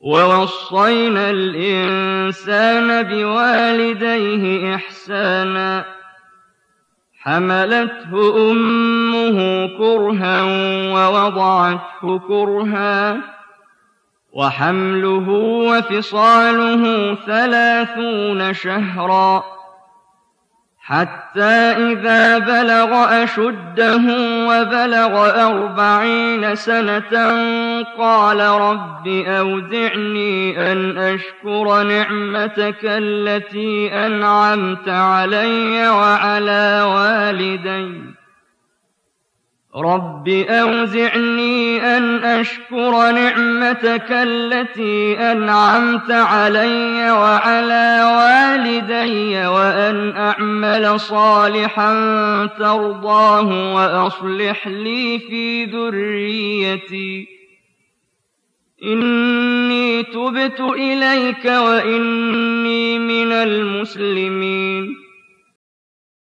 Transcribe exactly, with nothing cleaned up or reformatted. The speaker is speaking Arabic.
وَوَصَّيْنَا الْإِنسَانَ بِوَالِدَيْهِ إِحْسَانًا حَمَلَتْهُ أُمُّهُ كُرْهًا وَوَضَعَتْهُ كُرْهًا وَحَمْلُهُ وَفِصَالُهُ ثَلَاثُونَ شَهْرًا حَتَّىٰ إِذَا بَلَغَ أَشُدَّهُ وَبَلَغَ أَرْبَعِينَ سَنَةً قَالَ رَبِّ أَوْزِعْنِي أَنْ أَشْكُرَ نِعْمَتَكَ الَّتِي أَنْعَمْتَ عَلَيَّ وَعَلَىٰ وَالِدَيَّ رَبِّ أَوْزِعْنِي أَنْ أَشْكُرَ نِعْمَتَكَ الَّتِي أَنْعَمْتَ عَلَيَّ وَعَلَىٰ وَالِدَيَّ وَأَنْ أَعْمَلَ صَالِحًا تَرْضَاهُ وَأَصْلِحْ لِي فِي ذُرِّيَّتِي إِنِّي تُبْتُ إِلَيْكَ وَإِنِّي مِنَ الْمُسْلِمِينَ